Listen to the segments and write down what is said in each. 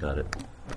Got it.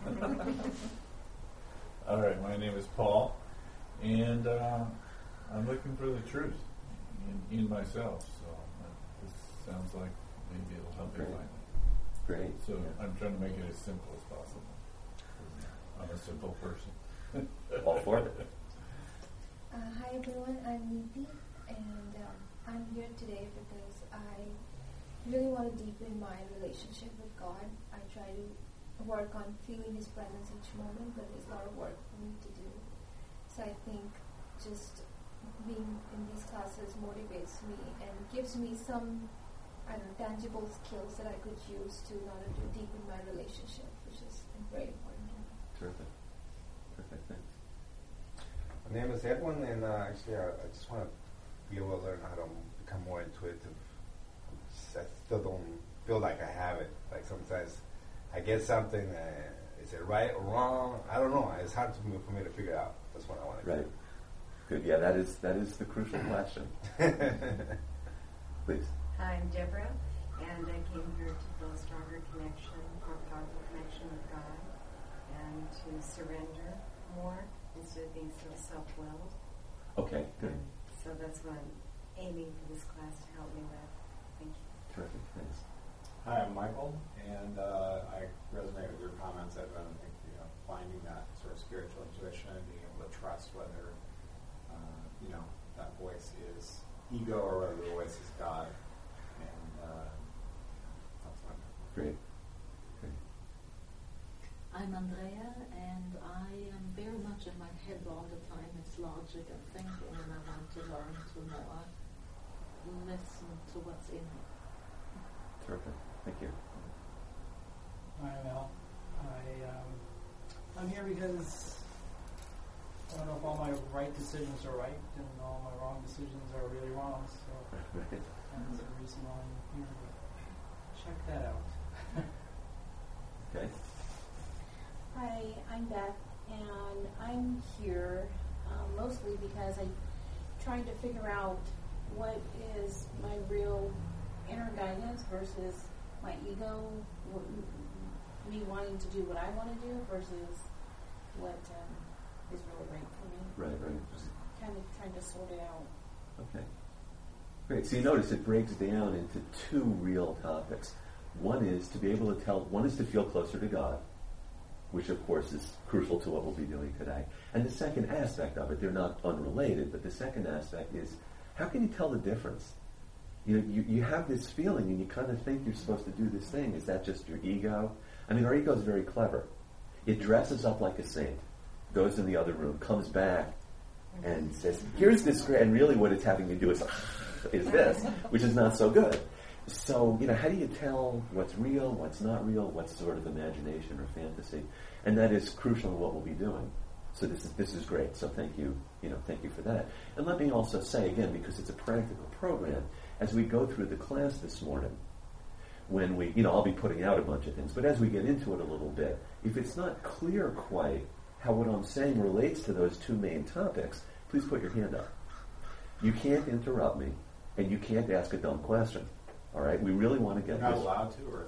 All right, my name is Paul, and I'm looking for the truth in myself. So this sounds like maybe it'll help me find it. Great. So I'm trying to make it as simple as possible. I'm a simple person. All for it. Hi everyone, I'm Neeti, and I'm here today because I really want to deepen my relationship with God. I try to work on feeling His presence each moment, but there's a lot of work for me to do. So I think just being in these classes motivates me and gives me some, tangible skills that I could use in order to deepen my relationship, which is very important to me. Terrific. Thanks. My name is Edwin, and actually I just want to be able to learn how to become more intuitive. I still don't feel like I have it. Like sometimes I get something, is it right or wrong? I don't know. It's hard for me to figure out. That's what I want to do. Right. Good. Yeah, that is the crucial question. Please. Hi, I'm Deborah, and I came here to feel a stronger connection, more powerful connection with God, and to surrender more instead of being so self-willed. Okay, good. So that's what I'm aiming for this class to help me with. Thank you. Terrific. Thanks. Hi, I'm Michael, and I resonate with your comments, Edwin. I think finding that sort of spiritual intuition and being able to trust whether that voice is ego or whether the voice is God. And that's fun. Great. I'm Andrea, and I am very much in my head all the time. It's logic and thinking, and I want to learn to more listen to what's in me. Terrific. Thank you. Hi, Mel. I'm here because I don't know if all my right decisions are right and all my wrong decisions are really wrong. So that's the reason why I'm here. Check that out. Okay. Hi, I'm Beth, and I'm here mostly because I'm trying to figure out what is my real inner guidance versus my ego, me wanting to do what I want to do versus what is really right for me. Right. Kind of trying to sort it out. Okay. Great. So you notice it breaks down into two real topics. One is to be able to one is to feel closer to God, which of course is crucial to what we'll be doing today. And the second aspect of it, they're not unrelated, but the second aspect is, how can you tell the difference? You have this feeling and you kind of think you're supposed to do this thing. Is that just your ego? I mean, our ego is very clever. It dresses up like a saint, goes in the other room, comes back, and says, here's this great, and really what it's having to do is this, which is not so good. So, how do you tell what's real, what's not real, what's sort of imagination or fantasy? And that is crucial in what we'll be doing. So this is great. So thank you for that. And let me also say, again, because it's a practical program, as we go through the class this morning, when we, I'll be putting out a bunch of things, but as we get into it a little bit, if it's not clear quite how what I'm saying relates to those two main topics, please put your hand up. You can't interrupt me, and you can't ask a dumb question. All right? We really want to get You're not this. allowed to, or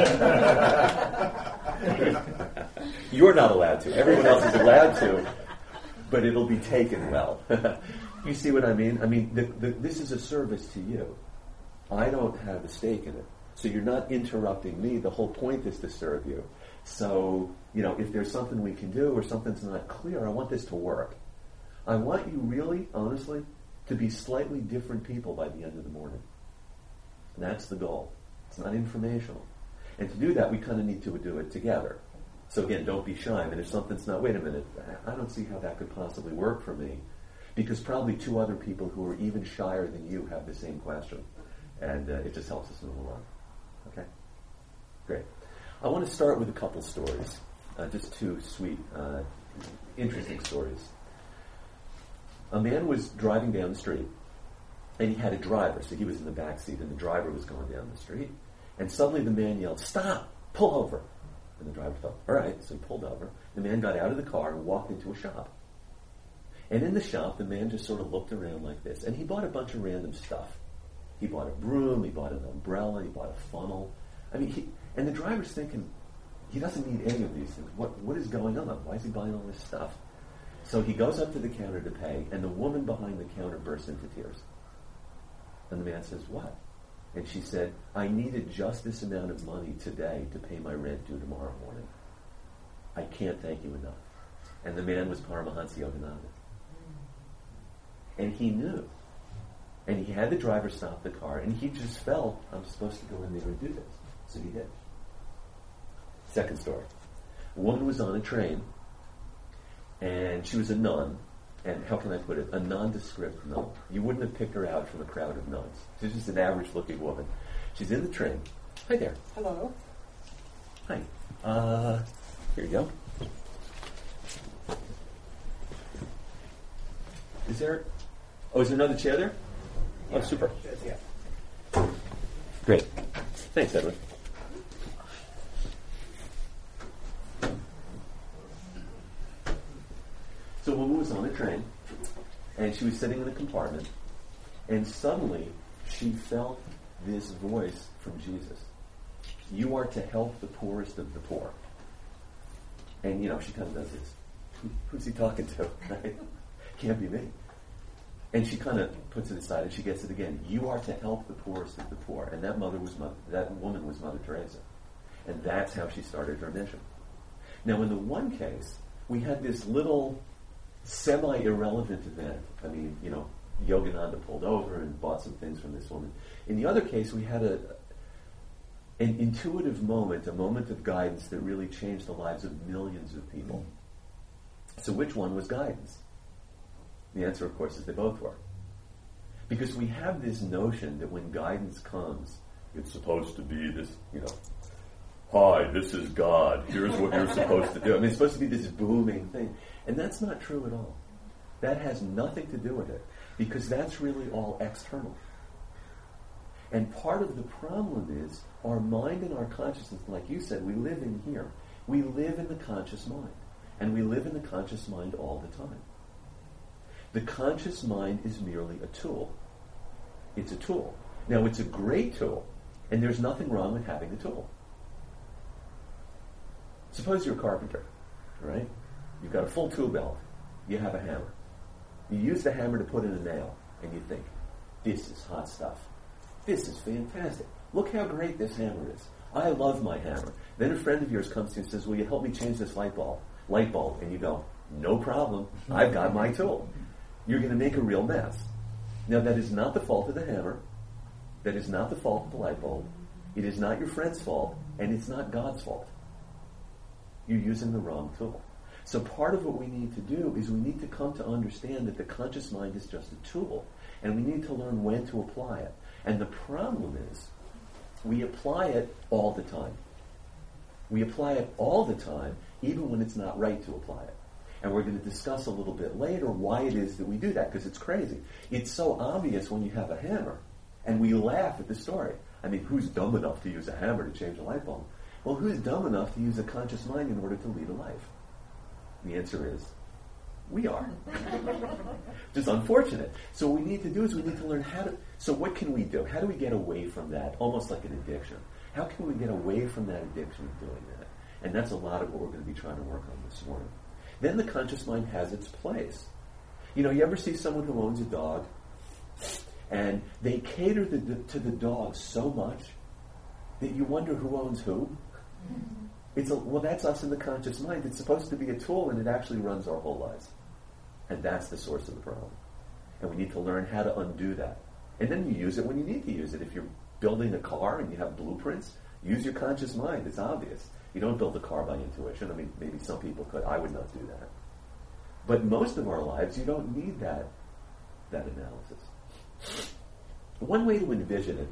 it's You're not allowed to. Everyone else is allowed to, but it'll be taken well. You see what I mean? I mean, this is a service to you. I don't have a stake in it. So you're not interrupting me. The whole point is to serve you. So, if there's something we can do or something's not clear, I want this to work. I want you really, honestly, to be slightly different people by the end of the morning. And that's the goal. It's not informational. And to do that, we kind of need to do it together. So again, don't be shy. I mean, if something's not, wait a minute, I don't see how that could possibly work for me. Because probably two other people who are even shyer than you have the same question. And it just helps us move along. Okay? Great. I want to start with a couple stories. Just two sweet, interesting stories. A man was driving down the street, and he had a driver, so he was in the back seat, and the driver was going down the street. And suddenly the man yelled, "Stop! Pull over!" And the driver thought, all right, so he pulled over. The man got out of the car and walked into a shop. And in the shop, the man just sort of looked around like this, and he bought a bunch of random stuff. He bought a broom, he bought an umbrella, he bought a funnel. I mean, and the driver's thinking, he doesn't need any of these things. What is going on? Why is he buying all this stuff? So he goes up to the counter to pay, and the woman behind the counter bursts into tears. And the man says, what? And she said, I needed just this amount of money today to pay my rent due tomorrow morning. I can't thank you enough. And the man was Paramahansa Yogananda. And he knew. And he had the driver stop the car, and he just felt, I'm supposed to go in there and do this. So he did. Second story. A woman was on a train, and she was a nun, and how can I put it? A nondescript nun. You wouldn't have picked her out from a crowd of nuns. She's just an average-looking woman. She's in the train. Hi there. Hello. Hi. Here you go. Is there another chair there? Oh, super. Yeah. Great. Thanks, Edwin. So a woman was on a train, and she was sitting in a compartment, and suddenly she felt this voice from Jesus. You are to help the poorest of the poor. And, she kind of does this. Who's he talking to? Right? Can't be me. And she kind of puts it aside, and she gets it again. You are to help the poorest of the poor. And that woman was Mother Teresa. And that's how she started her mission. Now, in the one case, we had this little semi-irrelevant event. I mean, Yogananda pulled over and bought some things from this woman. In the other case, we had an intuitive moment, a moment of guidance that really changed the lives of millions of people. So which one was guidance? The answer, of course, is they both were. Because we have this notion that when guidance comes, it's supposed to be this, hi, this is God, here's what you're supposed to do. I mean, it's supposed to be this booming thing. And that's not true at all. That has nothing to do with it, because that's really all external. And part of the problem is our mind and our consciousness, like you said, we live in here. We live in the conscious mind. And we live in the conscious mind all the time. The conscious mind is merely a tool. It's a tool. Now, it's a great tool, and there's nothing wrong with having a tool. Suppose you're a carpenter, right? You've got a full tool belt. You have a hammer. You use the hammer to put in a nail, and you think, this is hot stuff. This is fantastic. Look how great this hammer is. I love my hammer. Then a friend of yours comes to you and says, will you help me change this light bulb? And you go, no problem. I've got my tool. You're going to make a real mess. Now, that is not the fault of the hammer. That is not the fault of the light bulb. It is not your friend's fault, and it's not God's fault. You're using the wrong tool. So part of what we need to do is we need to come to understand that the conscious mind is just a tool, and we need to learn when to apply it. And the problem is, we apply it all the time. We apply it all the time, even when it's not right to apply it. And we're going to discuss a little bit later why it is that we do that, because it's crazy. It's so obvious when you have a hammer, and we laugh at the story. I mean, who's dumb enough to use a hammer to change a light bulb? Well, who's dumb enough to use a conscious mind in order to lead a life? The answer is, we are. Just unfortunate. So what we need to do is we need to learn how to... So what can we do? How do we get away from that, almost like an addiction? How can we get away from that addiction of doing that? And that's a lot of what we're going to be trying to work on this morning. Then the conscious mind has its place. You ever see someone who owns a dog, and they cater to the dog so much that you wonder who owns who? Well, that's us in the conscious mind. It's supposed to be a tool, and it actually runs our whole lives. And that's the source of the problem. And we need to learn how to undo that. And then you use it when you need to use it. If you're building a car and you have blueprints, use your conscious mind. It's obvious. You don't build a car by intuition. I mean, maybe some people could. I would not do that. But most of our lives, you don't need that analysis. One way to envision it,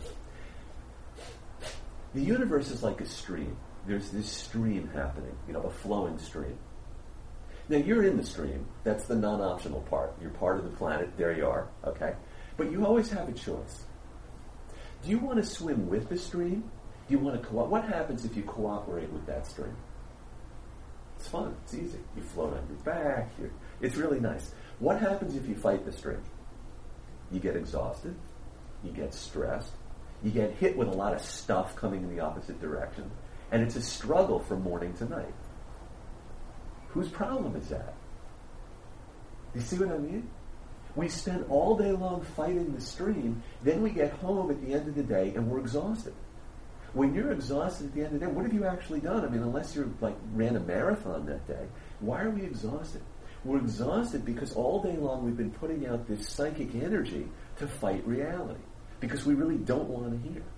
the universe is like a stream. There's this stream happening, a flowing stream. Now, you're in the stream. That's the non-optional part. You're part of the planet. There you are, okay? But you always have a choice. Do you want to swim with the stream? Do you want to what happens if you cooperate with that stream? It's fun. It's easy. You float on your back. It's really nice. What happens if you fight the stream? You get exhausted. You get stressed. You get hit with a lot of stuff coming in the opposite direction. And it's a struggle from morning to night. Whose problem is that? You see what I mean? We spend all day long fighting the stream, then we get home at the end of the day and we're exhausted. When you're exhausted at the end of the day, what have you actually done? I mean, unless you're ran a marathon that day, why are we exhausted? We're exhausted because all day long we've been putting out this psychic energy to fight reality, because we really don't want to hear.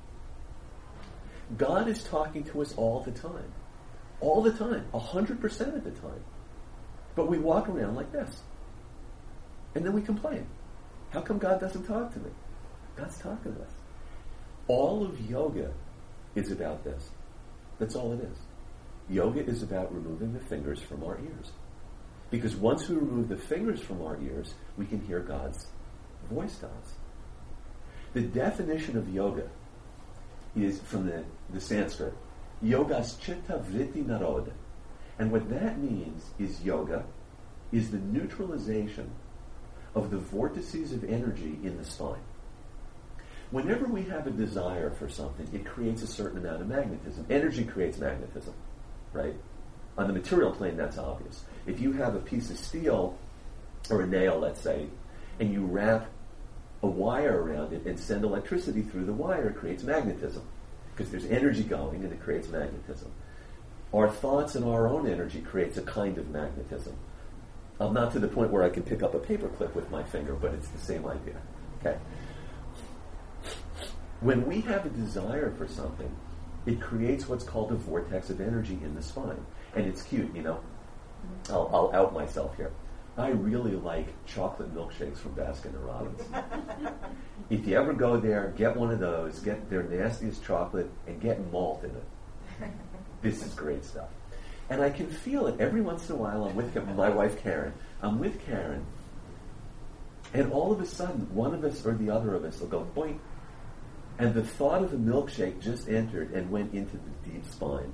God is talking to us all the time. All the time. 100% of the time. But we walk around like this. And then we complain. How come God doesn't talk to me? God's talking to us. All of yoga is about this. That's all it is. Yoga is about removing the fingers from our ears. Because once we remove the fingers from our ears, we can hear God's voice to us. The definition of yoga is from the Sanskrit, yogas chitta vritti narod. And what that means is yoga is the neutralization of the vortices of energy in the spine. Whenever we have a desire for something, it creates a certain amount of magnetism. Energy creates magnetism, right? On the material plane, that's obvious. If you have a piece of steel, or a nail, let's say, and you wrap a wire around it and send electricity through the wire, it creates magnetism. Because there's energy going and it creates magnetism. Our thoughts and our own energy creates a kind of magnetism. I'm not to the point where I can pick up a paperclip with my finger, but it's the same idea. Okay. When we have a desire for something, it creates what's called a vortex of energy in the spine. And it's cute, you know. I'll out myself here. I really like chocolate milkshakes from Baskin & Robbins. If you ever go there, get one of those, get their nastiest chocolate, and get malt in it. This is great stuff. And I can feel it every once in a while. I'm with my wife Karen. I'm with Karen, and all of a sudden, one of us or the other of us will go boink, and the thought of a milkshake just entered and went into the deep spine.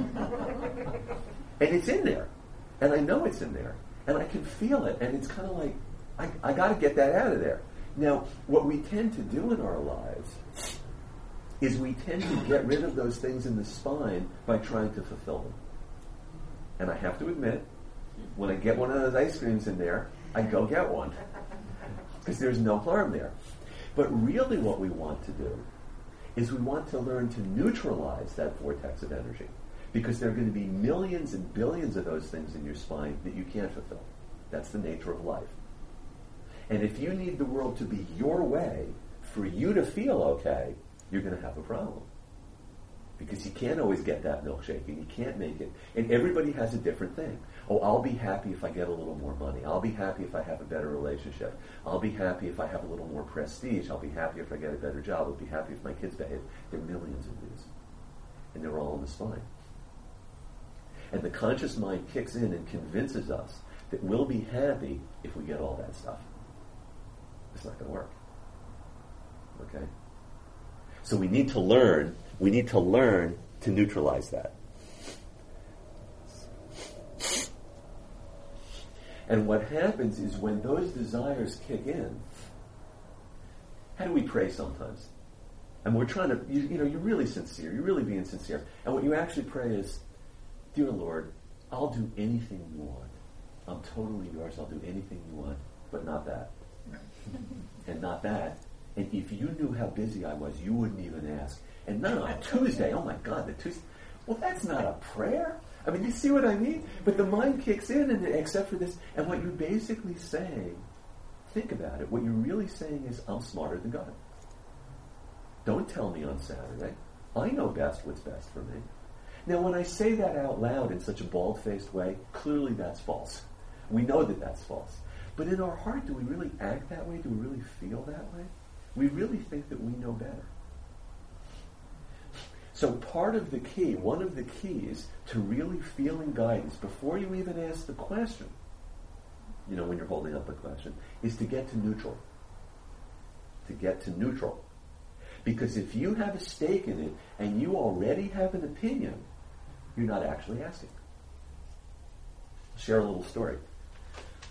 And it's in there, and I know it's in there, and I can feel it, and it's kind of like, I got to get that out of there. Now, what we tend to do in our lives is we tend to get rid of those things in the spine by trying to fulfill them. And I have to admit, when I get one of those ice creams in there, I go get one. Because there's no harm there. But really what we want to do is we want to learn to neutralize that vortex of energy. Because there are going to be millions and billions of those things in your spine that you can't fulfill. That's the nature of life. And if you need the world to be your way for you to feel okay, you're going to have a problem. Because you can't always get that milkshake, and you can't make it. And everybody has a different thing. Oh, I'll be happy if I get a little more money. I'll be happy if I have a better relationship. I'll be happy if I have a little more prestige. I'll be happy if I get a better job. I'll be happy if my kids behave. There are millions of these. And they're all in the spine. And the conscious mind kicks in and convinces us that we'll be happy if we get all that stuff. It's not going to work. Okay? So we need to learn to neutralize that. And what happens is when those desires kick in, how do we pray sometimes? And we're trying to, you're really sincere, you're really being sincere. And what you actually pray is, dear Lord, I'll do anything you want. I'm totally yours, I'll do anything you want, but not that. And not that. And if you knew how busy I was, you wouldn't even ask. And not on Tuesday, oh my God, the Tuesday. Well, that's not a prayer. I mean, you see what I mean? But the mind kicks in, and except for this, and what you're basically saying, think about it, what you're really saying is, I'm smarter than God. Don't tell me on Saturday. I know best what's best for me. Now, when I say that out loud in such a bald-faced way, clearly that's false. We know that that's false. But in our heart, do we really act that way? Do we really feel that way? We really think that we know better. So part of the key, one of the keys to really feeling guidance, before you even ask the question, when you're holding up a question, is to get to neutral. To get to neutral. Because if you have a stake in it and you already have an opinion, you're not actually asking. I'll share a little story.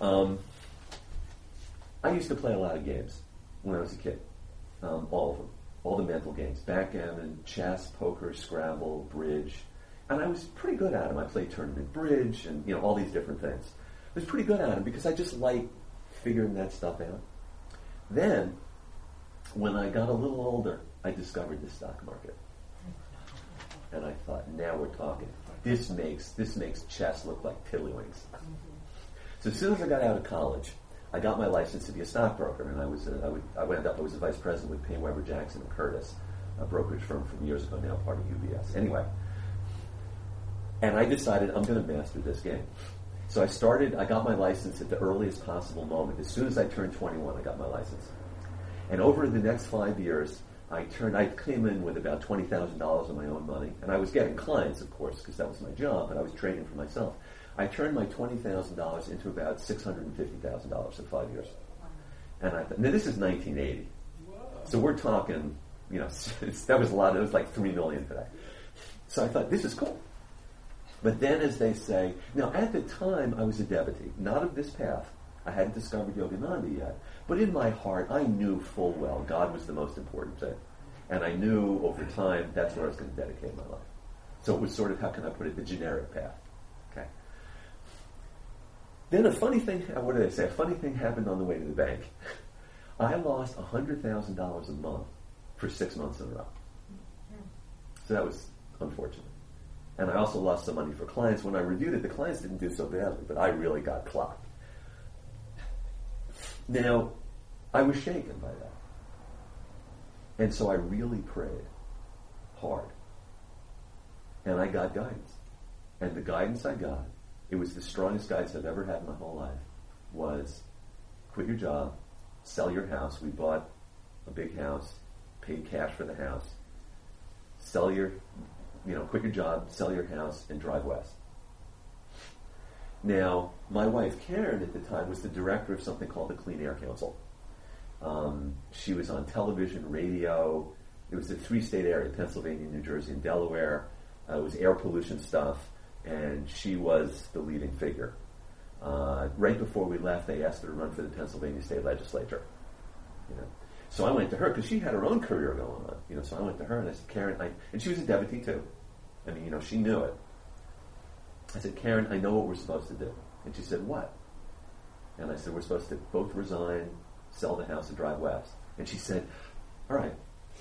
I used to play a lot of games when I was a kid. All of them. all the mental games, backgammon, chess, poker, Scrabble, bridge. And I was pretty good at them. I played tournament bridge and, you know, all these different things. I was pretty good at them because I just like figuring that stuff out. Then, when I got a little older, I discovered the stock market. And I thought, now we're talking. This makes chess look like tiddlywinks. So as soon as I got out of college, I got my license to be a stockbroker, and I was a vice president with Payne Weber Jackson and Curtis, a brokerage firm from years ago, now part of UBS. Anyway, and I decided I'm going to master this game. So I got my license at the earliest possible moment. As soon as I turned 21, I got my license. And over the next 5 years, I came in with about $20,000 of my own money, and I was getting clients, of course, because that was my job, but I was trading for myself. I turned my $20,000 into about $650,000 in 5 years. And I thought, now this is 1980. So we're talking, you know, that was a lot. It was like $3 million today. So I thought, this is cool. But then, as they say, now at the time I was a devotee, not of this path. I hadn't discovered Yogananda yet. But in my heart, I knew full well God was the most important thing. And I knew over time that's where I was going to dedicate my life. So it was sort of, how can I put it, the generic path. Okay. Then a funny thing happened on the way to the bank. I lost $100,000 a month for 6 months in a row. So that was unfortunate. And I also lost some money for clients. When I reviewed it, the clients didn't do so badly, but I really got clocked. Now, I was shaken by that. And so I really prayed hard. And I got guidance. And the guidance I got, it was the strongest guidance I've ever had in my whole life, was quit your job, sell your house. We bought a big house, paid cash for the house. Quit your job, sell your house, and drive west. Now, my wife, Karen, at the time, was the director of something called the Clean Air Council. She was on television, radio. It was a 3-state area, Pennsylvania, New Jersey, and Delaware. It was air pollution stuff, and she was the leading figure. Right before we left, they asked her to run for the Pennsylvania state legislature. You know. So I went to her, because she had her own career going on. You know, so I went to her, and I said, Karen, and she was a devotee, too. I mean, you know, she knew it. I said, Karen, I know what we're supposed to do. And she said, what? And I said, we're supposed to both resign, sell the house, and drive west. And she said, all right.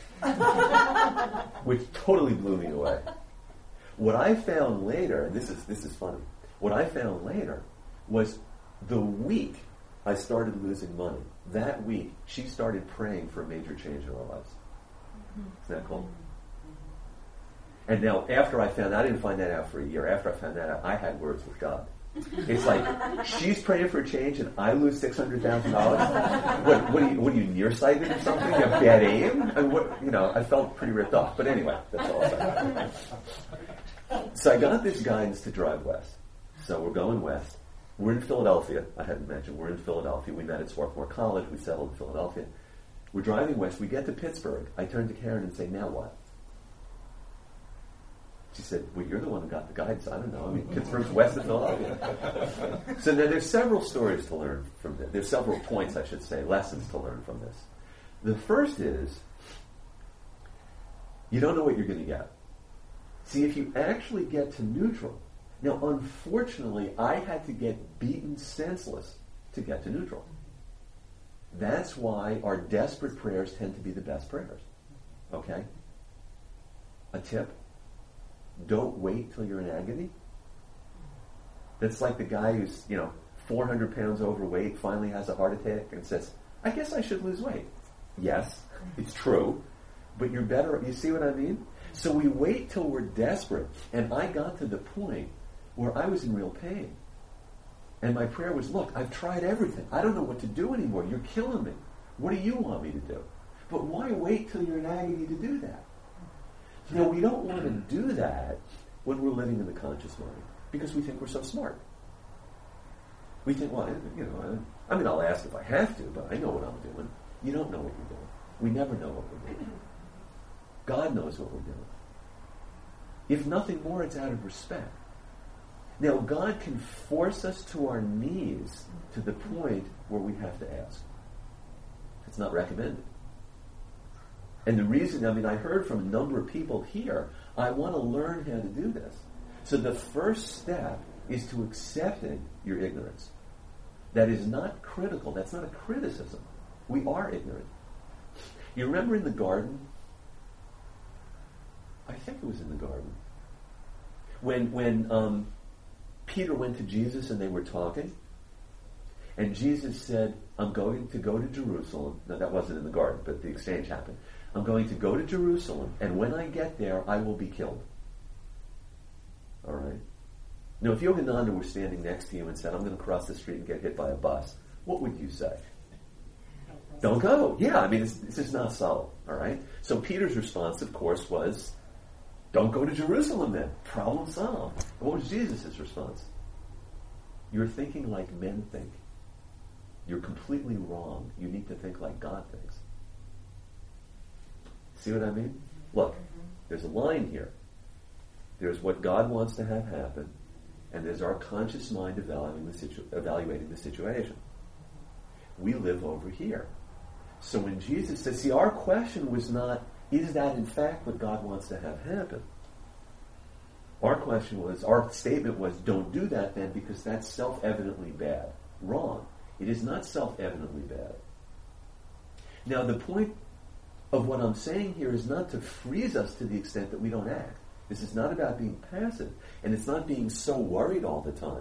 Which totally blew me away. What I found later, and this is funny, what I found later was the week I started losing money, that week she started praying for a major change in our lives. Isn't that cool? And now, after I found out, I didn't find that out for a year. After I found that out, I had words with God. It's like, she's praying for a change and I lose $600,000? What are you, nearsighted or something? You have bad aim? And I felt pretty ripped off. But anyway, that's all I said. So I got this guidance to drive west. So we're going west. We're in Philadelphia. I hadn't mentioned, we're in Philadelphia. We met at Swarthmore College. We settled in Philadelphia. We're driving west. We get to Pittsburgh. I turn to Karen and say, now what? She said, well, you're the one who got the guidance. I don't know. I mean, Pittsburgh's west of Philadelphia. So now there's several stories to learn from this. There's several points, I should say, lessons to learn from this. The first is, you don't know what you're going to get. See, if you actually get to neutral, now unfortunately, I had to get beaten senseless to get to neutral. That's why our desperate prayers tend to be the best prayers. Okay? A tip. Don't wait till you're in agony. That's like the guy who's, 400 pounds overweight, finally has a heart attack and says, I guess I should lose weight. Yes, it's true, but you're better. You see what I mean? So we wait till we're desperate. And I got to the point where I was in real pain. And my prayer was, look, I've tried everything. I don't know what to do anymore. You're killing me. What do you want me to do? But why wait till you're in agony to do that? Now, we don't want to do that when we're living in the conscious mind, because we think we're so smart. We think, well, I'll ask if I have to, but I know what I'm doing. You don't know what you're doing. We never know what we're doing. God knows what we're doing. If nothing more, it's out of respect. Now, God can force us to our knees to the point where we have to ask. It's not recommended. And the reason, I heard from a number of people here, I want to learn how to do this. So the first step is to accepting your ignorance. That is not critical. That's not a criticism. We are ignorant. You remember in the garden? I think it was in the garden. When Peter went to Jesus and they were talking, and Jesus said, I'm going to go to Jerusalem. Now that wasn't in the garden, but the exchange happened. I'm going to go to Jerusalem, and when I get there, I will be killed. All right? Now, if Yogananda were standing next to you and said, I'm going to cross the street and get hit by a bus, what would you say? Don't go. Yeah, it's just not so. All right? So Peter's response, of course, was, don't go to Jerusalem then. Problem solved. And what was Jesus' response? You're thinking like men think. You're completely wrong. You need to think like God thinks. See what I mean? Look, there's a line here. There's what God wants to have happen, and there's our conscious mind evaluating the situation. We live over here. So when Jesus says, see, our question was not, is that in fact what God wants to have happen? Our statement was, don't do that then, because that's self-evidently bad. Wrong. It is not self-evidently bad. Now, the point of what I'm saying here is not to freeze us to the extent that we don't act. This is not about being passive, and it's not being so worried all the time.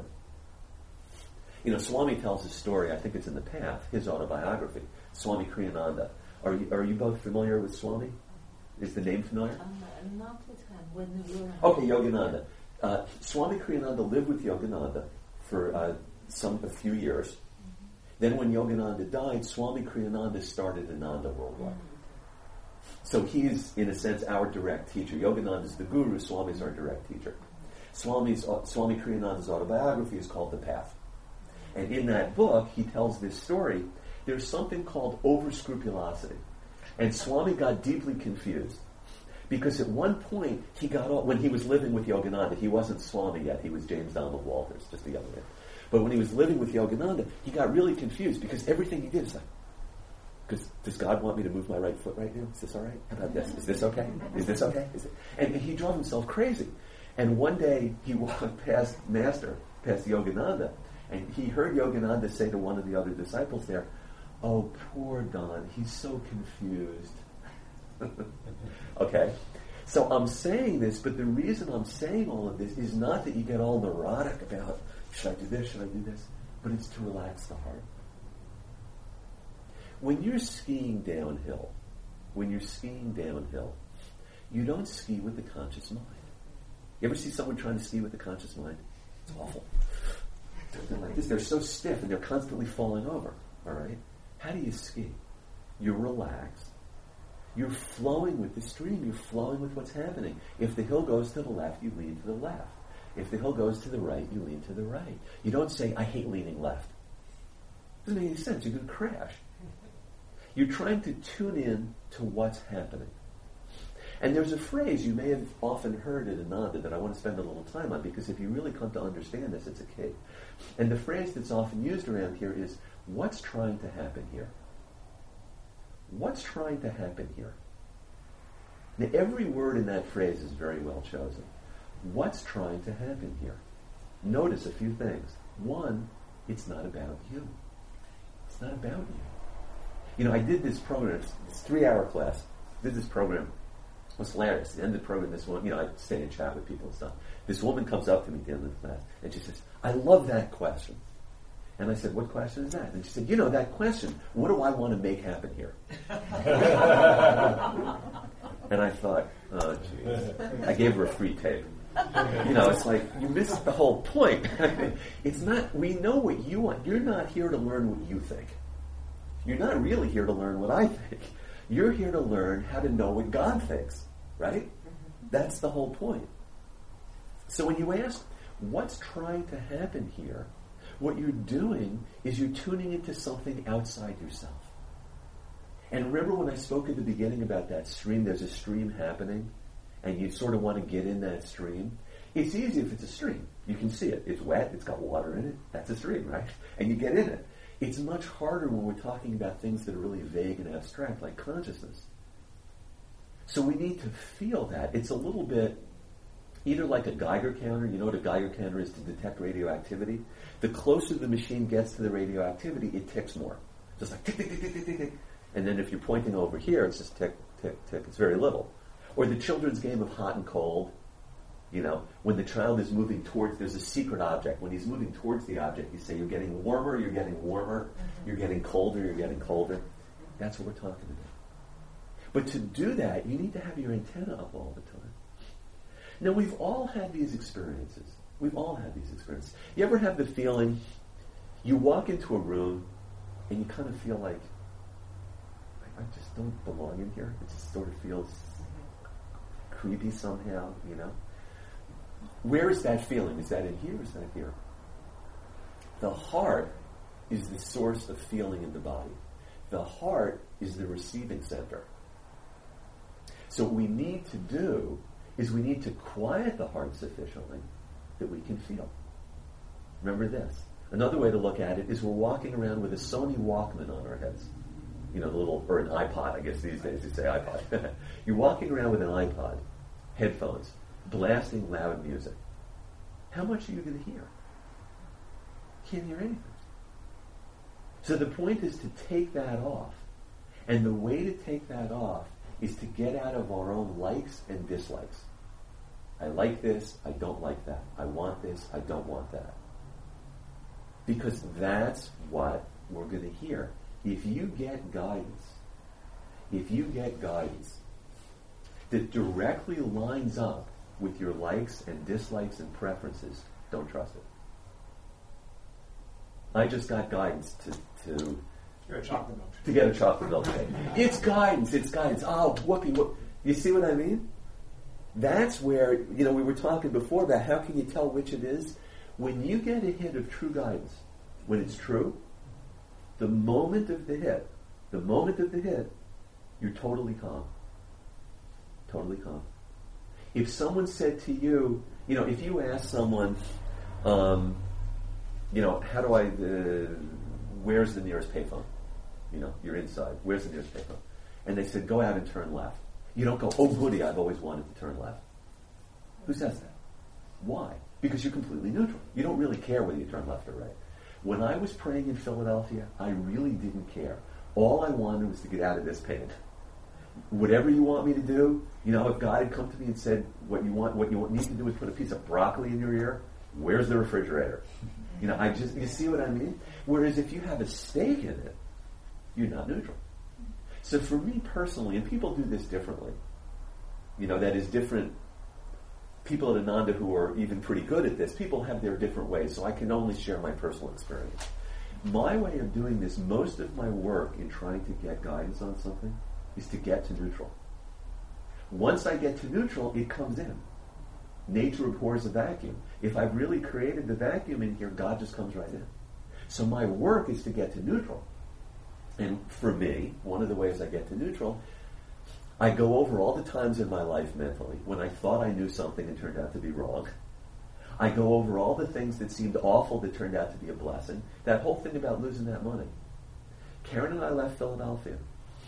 Swami tells a story, I think it's in The Path, his autobiography, Swami Kriyananda. Are you both familiar with Swami? Is the name familiar? Not with him, when we were... Okay, Yogananda. Swami Kriyananda lived with Yogananda for a few years. Mm-hmm. Then when Yogananda died, Swami Kriyananda started Ananda Worldwide. Mm-hmm. So he's, in a sense, our direct teacher. Yogananda's the guru, Swami's our direct teacher. Swami Kriyananda's autobiography is called The Path. And in that book, he tells this story. There's something called over-scrupulosity. And Swami got deeply confused. Because at one point, when he was living with Yogananda, he wasn't Swami yet, he was James Donald Walters, just a young man. But when he was living with Yogananda, he got really confused because everything he did is like, does God want me to move my right foot right now? Is this all right? How about this? Is this okay? Is this okay? And he drove himself crazy. And one day, he walked past Yogananda, and he heard Yogananda say to one of the other disciples there, oh, poor Don, he's so confused. Okay? So I'm saying this, but the reason I'm saying all of this is not that you get all neurotic about, should I do this, should I do this? But it's to relax the heart. When you're skiing downhill, you don't ski with the conscious mind. You ever see someone trying to ski with the conscious mind? It's awful. They're like this. They're so stiff and they're constantly falling over. All right? How do you ski? You're relaxed. You're flowing with the stream. You're flowing with what's happening. If the hill goes to the left, you lean to the left. If the hill goes to the right, you lean to the right. You don't say, I hate leaning left. Doesn't make any sense. You're going to crash. You're trying to tune in to what's happening. And there's a phrase you may have often heard at Ananda that I want to spend a little time on, because if you really come to understand this, it's a key. And the phrase that's often used around here is, what's trying to happen here? What's trying to happen here? Now, every word in that phrase is very well chosen. What's trying to happen here? Notice a few things. One, it's not about you. It's not about you. I did this program, it's a 3-hour class. I did this program. It was hilarious. At the end of the program, this one, I stay and chat with people and stuff. This woman comes up to me at the end of the class, and she says, I love that question. And I said, what question is that? And she said, that question, what do I want to make happen here? And I thought, oh, geez. I gave her a free tape. It's like, you missed the whole point. It's not, we know what you want. You're not here to learn what you think. You're not really here to learn what I think. You're here to learn how to know what God thinks, right? That's the whole point. So when you ask, what's trying to happen here? What you're doing is you're tuning into something outside yourself. And remember when I spoke at the beginning about that stream, there's a stream happening, and you sort of want to get in that stream? It's easy if it's a stream. You can see it. It's wet, it's got water in it. That's a stream, right? And you get in it. It's much harder when we're talking about things that are really vague and abstract, like consciousness. So we need to feel that. It's a little bit either like a Geiger counter. You know what a Geiger counter is to detect radioactivity? The closer the machine gets to the radioactivity, it ticks more. Just like tick, tick, tick, tick, tick, tick, tick. And then if you're pointing over here, it's just tick, tick, tick. It's very little. Or the children's game of hot and cold. You know, when the child is moving towards, there's a secret object. When he's moving towards the object, you say, you're getting warmer, you're getting warmer, you're getting colder, you're getting colder. That's what we're talking about. But to do that, you need to have your antenna up all the time. Now, we've all had these experiences. We've all had these experiences. You ever have the feeling, you walk into a room, and you kind of feel like, I just don't belong in here. It just sort of feels creepy somehow, you know? Where is that feeling? Is that in here or is that here? The heart is the source of feeling in the body. The heart is the receiving center. So what we need to do is we need to quiet the heart sufficiently that we can feel. Remember this. Another way to look at it is we're walking around with a Sony Walkman on our heads. You know, the little, or an iPod, I guess these days you say iPod. You're walking around with an iPod, headphones, blasting loud music. How much are you going to hear? Can't hear anything. So the point is to take that off. And the way to take that off is to get out of our own likes and dislikes. I like this, I don't like that. I want this, I don't want that. Because that's what we're going to hear. If you get guidance that directly lines up with your likes and dislikes and preferences, don't trust it. I just got guidance to You're a chocolate milkshake. To get a chocolate milkshake. It's guidance. Oh, whoopee. You see what I mean? That's where, you know, we were talking before about how can you tell which it is? When you get a hit of true guidance, when it's true, the moment of the hit, you're totally calm. Totally calm. If someone said to you, you know, if you ask someone, you know, how do I, where's the nearest payphone? You know, you're inside. Where's the nearest payphone? And they said, go out and turn left. You don't go, oh goody, I've always wanted to turn left. Who says that? Why? Because you're completely neutral. You don't really care whether you turn left or right. When I was praying in Philadelphia, I really didn't care. All I wanted was to get out of this pain. Whatever you want me to do, you know, if God had come to me and said, what you need to do is put a piece of broccoli in your ear, where's the refrigerator? You know, you see what I mean? Whereas if you have a stake in it, you're not neutral. So for me personally, and people do this differently, you know, that is different. People at Ananda who are even pretty good at this, people have their different ways, so I can only share my personal experience. My way of doing this, most of my work in trying to get guidance on something, is to get to neutral. Once I get to neutral, it comes in. Nature abhors a vacuum. If I've really created the vacuum in here, God just comes right in. So my work is to get to neutral. And for me, one of the ways I get to neutral, I go over all the times in my life mentally when I thought I knew something and turned out to be wrong. I go over all the things that seemed awful that turned out to be a blessing. That whole thing about losing that money. Karen and I left Philadelphia.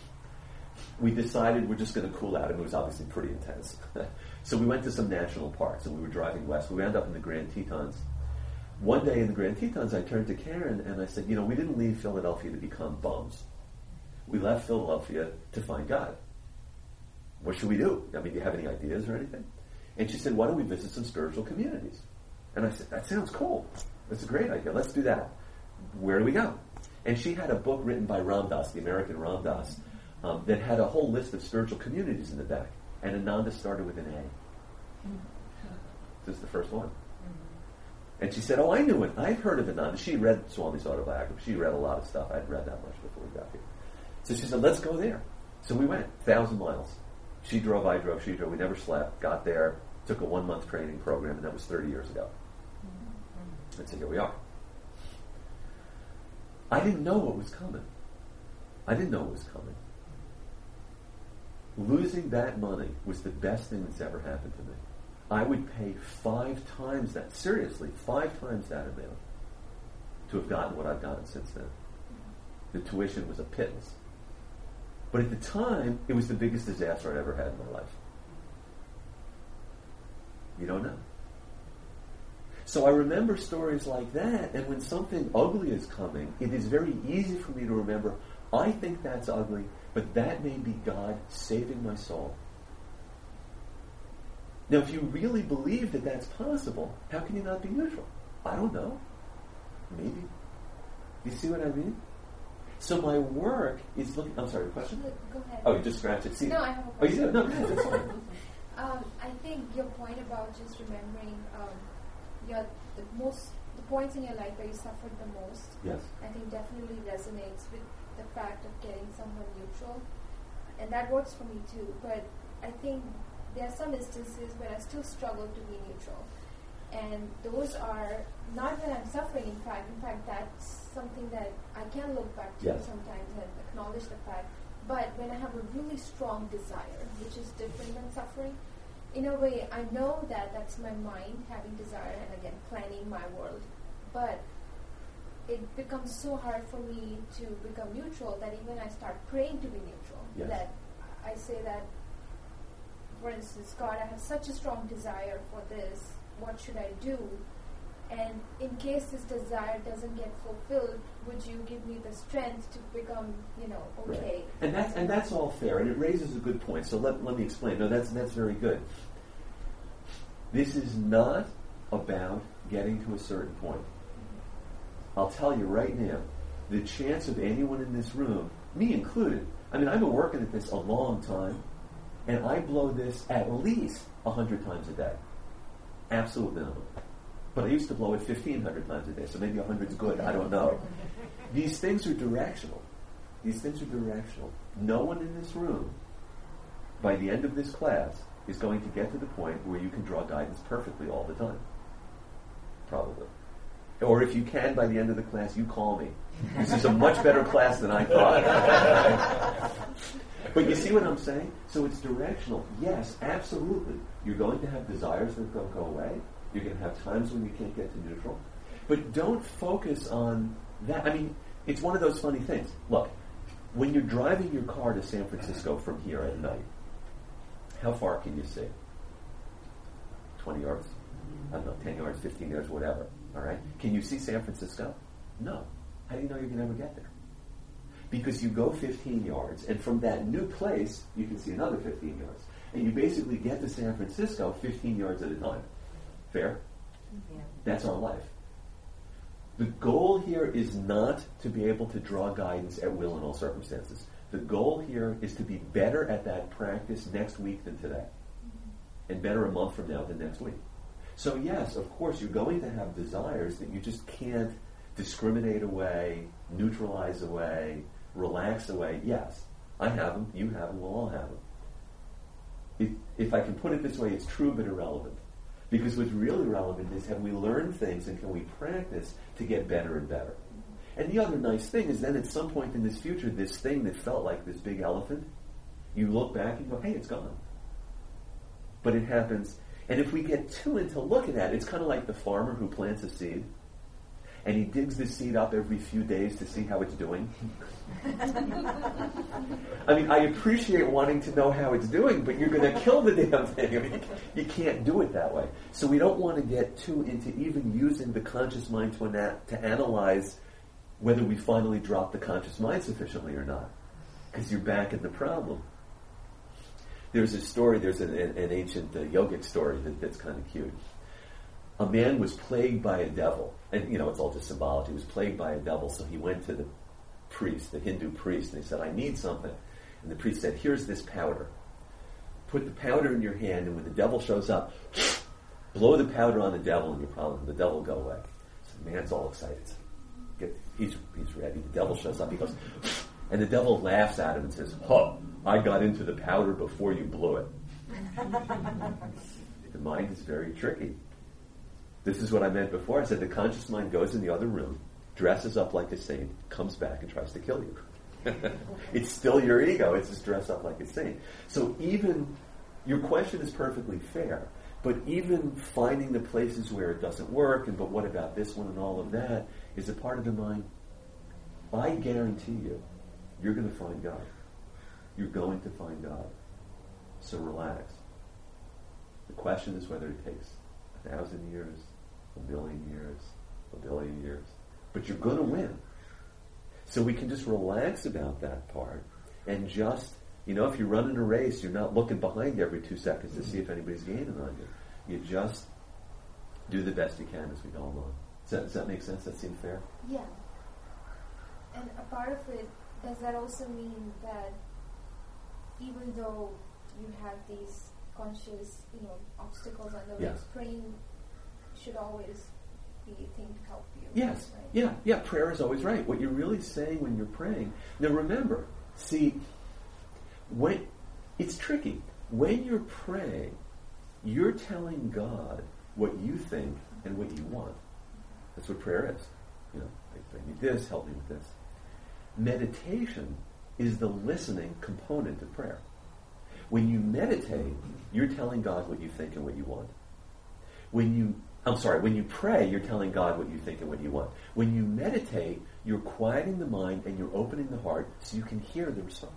We decided we're just going to cool out. It was obviously pretty intense. So we went to some national parks and we were driving west. We wound up in the Grand Tetons. One day in the Grand Tetons, I turned to Karen and I said, you know, we didn't leave Philadelphia to become bums. We left Philadelphia to find God. What should we do? I mean, do you have any ideas or anything? And she said, why don't we visit some spiritual communities? And I said, that sounds cool. That's a great idea. Let's do that. Where do we go? And she had a book written by Ram Dass, the American Ram Dass, that had a whole list of spiritual communities in the back. And Ananda started with an A. This is the first one. And she said, oh, I knew it. I'd heard of Ananda. She read Swami's autobiography. She read a lot of stuff. I hadn't read that much before we got here. So she said, let's go there. So we went, 1,000 miles. She drove, I drove, she drove. We never slept. Got there, took a 1-month training program, and that was 30 years ago. And so here we are. I didn't know what was coming. Losing that money was the best thing that's ever happened to me. I would pay 5 times that, seriously, 5 times that amount to have gotten what I've gotten since then. The tuition was a pittance. But at the time, it was the biggest disaster I'd ever had in my life. You don't know. So I remember stories like that, and when something ugly is coming, it is very easy for me to remember, I think that's ugly, but that may be God saving my soul. Now, if you really believe that that's possible, how can you not be neutral? I don't know. Maybe. You see what I mean? So my work is looking... I'm sorry, question? Go ahead. Oh, you just scratched it. See? No, I have a Oh, you question. did? No, that's fine. I think your point about just remembering the points in your life where you suffered the most, Yes. I think definitely resonates with the fact of getting someone neutral, and that works for me too. But I think there are some instances where I still struggle to be neutral, and those are not when I'm suffering. In fact, that's something that I can look back to Yes. sometimes and acknowledge the fact. But when I have a really strong desire, which is different than suffering, in a way, I know that that's my mind having desire and again planning my world. But it becomes so hard for me to become neutral that even I start praying to be neutral. Yes. That I say that, for instance, God, I have such a strong desire for this. What should I do? And in case this desire doesn't get fulfilled, would you give me the strength to become, okay? Right. And that's all fair, and it raises a good point. So let me explain. No, that's very good. This is not about getting to a certain point. I'll tell you right now, the chance of anyone in this room, me included, I've been working at this a long time, and I blow this at least 100 times a day. Absolute minimum. But I used to blow it 1,500 times a day, so maybe 100 is good. I don't know. These things are directional. No one in this room, by the end of this class, is going to get to the point where you can draw guidance perfectly all the time. Probably. Or if you can, by the end of the class, you call me. This is a much better class than I thought. But you see what I'm saying? So it's directional. Yes, absolutely. You're going to have desires that don't go away. You're going to have times when you can't get to neutral. But don't focus on that. It's one of those funny things. Look, when you're driving your car to San Francisco from here at night, how far can you see? 20 yards? I don't know, 10 yards, 15 yards, whatever. All right? Can you see San Francisco? No. How do you know you're going to ever get there? Because you go 15 yards, and from that new place, you can see another 15 yards. And you basically get to San Francisco 15 yards at a time. Fair? Yeah. That's our life. The goal here is not to be able to draw guidance at will in all circumstances. The goal here is to be better at that practice next week than today. And better a month from now than next week. So yes, of course, you're going to have desires that you just can't discriminate away, neutralize away, relax away. Yes, I have them, you have them, we'll all have them. If I can put it this way, it's true but irrelevant. Because what's really relevant is, have we learned things and can we practice to get better and better? And the other nice thing is then at some point in this future, this thing that felt like this big elephant, you look back and go, hey, it's gone. But it happens. And if we get too into looking at it, it's kind of like the farmer who plants a seed, and he digs the seed up every few days to see how it's doing. I appreciate wanting to know how it's doing, but you're going to kill the damn thing. You can't do it that way. So we don't want to get too into even using the conscious mind to analyze whether we finally dropped the conscious mind sufficiently or not, because you're back in the problem. There's a story, there's an ancient yogic story that's kind of cute. A man was plagued by a devil, and it's all just symbology. He was plagued by a devil, so he went to the priest, the Hindu priest, and he said, I need something. And the priest said, here's this powder. Put the powder in your hand, and when the devil shows up, blow the powder on the devil, and the devil will go away. So the man's all excited. He's ready. The devil shows up, he goes, and the devil laughs at him and says, I got into the powder before you blew it. The mind is very tricky. This is what I meant before. I said the conscious mind goes in the other room, dresses up like a saint, comes back and tries to kill you. It's still your ego. It's just dressed up like a saint. So even, your question is perfectly fair, but even finding the places where it doesn't work, but what about this one and all of that, is a part of the mind. I guarantee you, you're going to find God. you're going to find God. So relax. The question is whether it takes 1,000 years, 1,000,000 years, 1,000,000,000 years. But you're going to win. So we can just relax about that part and just, if you're running a race, you're not looking behind you every 2 seconds to see if anybody's gaining on you. You just do the best you can as we go along. Does that make sense? That seem fair? Yeah. And a part of it, does that also mean that even though you have these conscious, obstacles on the way, Yes. praying should always be a thing to help you? Yes. Right? Yeah. Prayer is always right. What you're really saying when you're praying. Now remember, it's tricky. When you're praying, you're telling God what you think and what you want. That's what prayer is. I need this, help me with this. Meditation is the listening component of prayer. When you meditate, you're telling God what you think and what you want. When you pray, you're telling God what you think and what you want. When you meditate, you're quieting the mind and you're opening the heart so you can hear the response.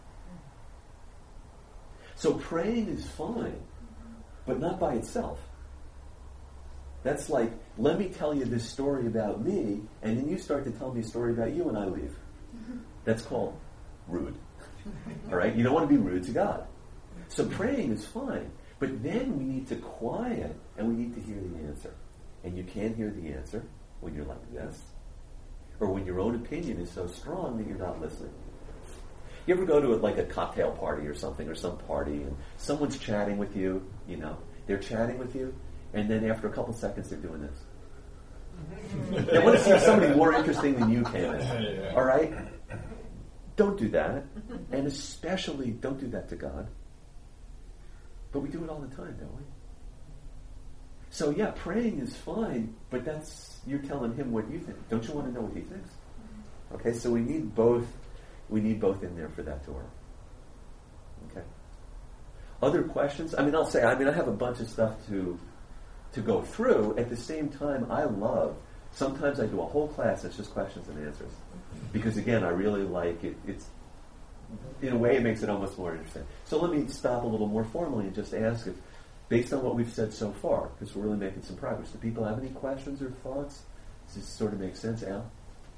So praying is fine, but not by itself. That's like, let me tell you this story about me, and then you start to tell me a story about you and I leave. That's called rude. All right? You don't want to be rude to God. So praying is fine, but then we need to quiet and we need to hear the answer. And you can't hear the answer when you're like this, or when your own opinion is so strong that you're not listening. You ever go to a cocktail party or something, or some party, and someone's chatting with you, they're chatting with you, and then after a couple seconds they're doing this. They want to see somebody more interesting than you can. All right? Don't do that. And especially don't do that to God. But we do it all the time, don't we? So yeah, praying is fine, but you're telling him what you think. Don't you want to know what he thinks? Okay, so we need both in there for that to work. Okay. Other questions? I have a bunch of stuff to go through. At the same time, sometimes I do a whole class that's just questions and answers. Because again, I really like it. It's, in a way, it makes it almost more interesting. So let me stop a little more formally and just ask if, based on what we've said so far, because we're really making some progress, do people have any questions or thoughts? Does this sort of make sense, Al?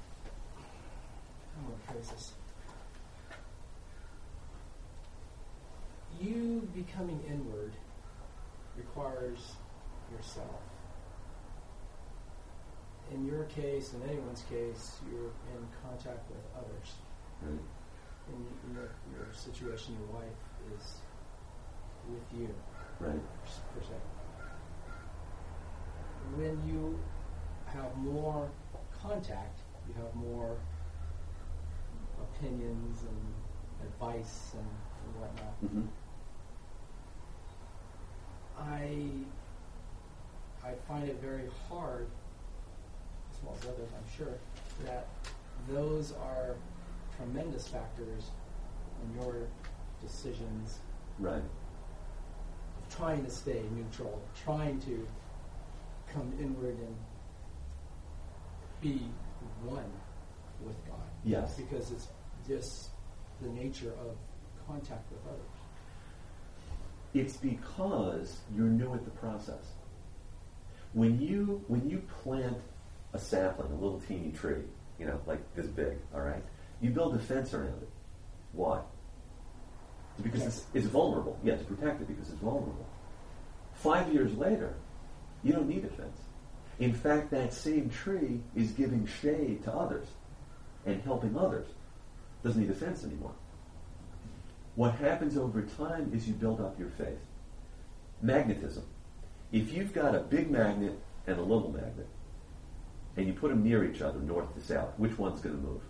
I'm going to phrase this. You becoming inward requires yourself. In your case, in anyone's case, you're in contact with others. Right. In your situation, your wife is with you. Right. Per se. When you have more contact, you have more opinions and advice and whatnot. Mm-hmm. I find it very hard, as well as others, I'm sure, that those are tremendous factors in your decisions. Right. Of trying to stay neutral, trying to come inward and be one with God. Yes. Because it's just the nature of contact with others. It's because you're new at the process. When you plant a sapling, a little teeny tree, like this big, all right, you build a fence around it. Why? Because it's vulnerable. Yeah, it's protected because it's vulnerable. 5 years later, you don't need a fence. In fact, that same tree is giving shade to others and helping others. Doesn't need a fence anymore. What happens over time is you build up your faith. Magnetism. If you've got a big magnet and a little magnet, and you put them near each other, north to south, which one's going to move?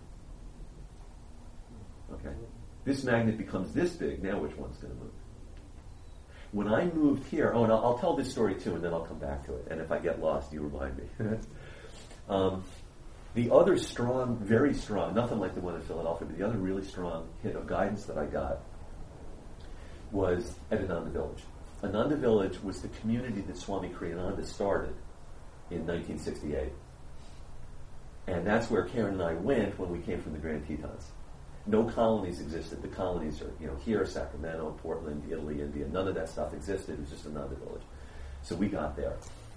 Okay. This magnet becomes this big, now which one's going to move? When I moved here, and I'll tell this story too, and then I'll come back to it, and if I get lost, you remind me. The other strong, very strong, nothing like the one in Philadelphia, but the other really strong hit of guidance that I got was at Ananda Village. Ananda Village was the community that Swami Kriyananda started in 1968. And that's where Karen and I went when we came from the Grand Tetons. No colonies existed. The colonies are, here, Sacramento, Portland, Italy, India. None of that stuff existed. It was just Ananda Village. So we got there.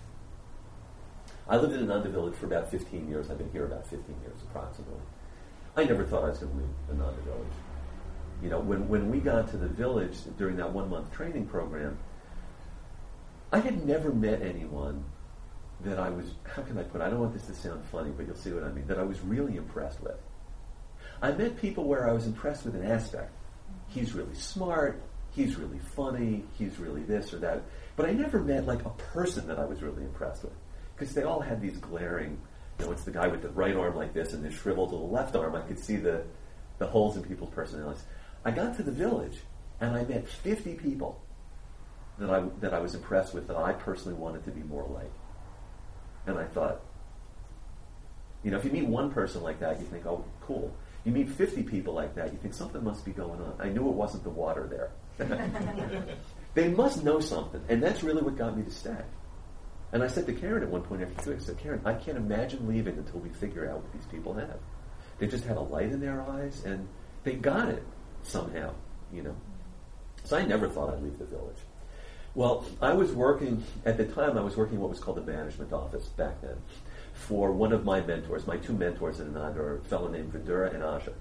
I lived in Ananda Village for about 15 years. I've been here about 15 years approximately. I never thought I was going to leave Ananda Village. When we got to the village during that 1-month training program, I had never met anyone that I was, how can I put it? I don't want this to sound funny, but you'll see what I mean, that I was really impressed with. I met people where I was impressed with an aspect. He's really smart, he's really funny, he's really this or that. But I never met like a person that I was really impressed with. Because they all had these glaring, it's the guy with the right arm like this and the shriveled little left arm. I could see the holes in people's personalities. I got to the village and I met 50 people that I was impressed with, that I personally wanted to be more like. And I thought, if you meet one person like that, you think, oh, cool. You meet 50 people like that, you think something must be going on. I knew it wasn't the water there. They must know something. And that's really what got me to stay. And I said to Karen at one point after 2 weeks, I said, Karen, I can't imagine leaving until we figure out what these people have. They just had a light in their eyes, and they got it somehow, So I never thought I'd leave the village. Well, I was working what was called the management office back then, for one of my mentors. My 2 mentors in Ananda are a fellow named Vidura and Asha.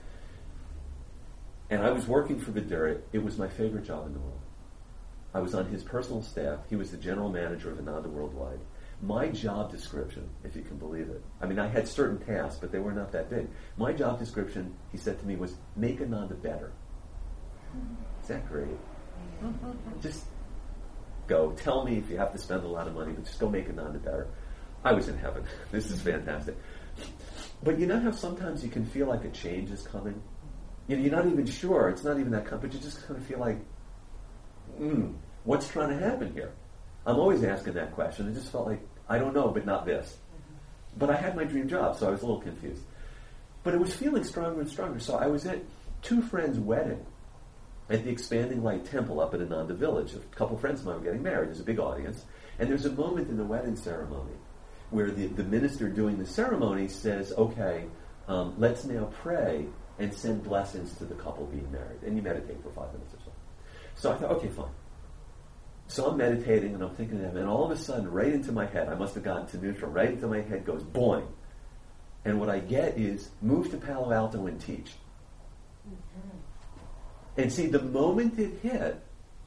And I was working for Vidura. It was my favorite job in the world. I was on his personal staff. He was the general manager of Ananda Worldwide. My job description, if you can believe it, I had certain tasks, but they were not that big. My job description, he said to me, was make Ananda better. Is that great? Just go. Tell me if you have to spend a lot of money, but just go make Ananda better. I was in heaven. This is fantastic. But you know how sometimes you can feel like a change is coming? You're not even sure. It's not even that but you just kind of feel like, what's trying to happen here? I'm always asking that question. It just felt like, I don't know, but not this. But I had my dream job, so I was a little confused. But it was feeling stronger and stronger. So I was at 2 friends' wedding at the Expanding Light Temple up at Ananda Village. A couple friends of mine were getting married. There's a big audience. And there's a moment in the wedding ceremony where the minister doing the ceremony says, okay, let's now pray and send blessings to the couple being married. And you meditate for 5 minutes or so. So I thought, okay, fine. So I'm meditating and I'm thinking of them, and all of a sudden, right into my head, I must have gotten to neutral, right into my head goes boing. And what I get is, move to Palo Alto and teach. And see, the moment it hit,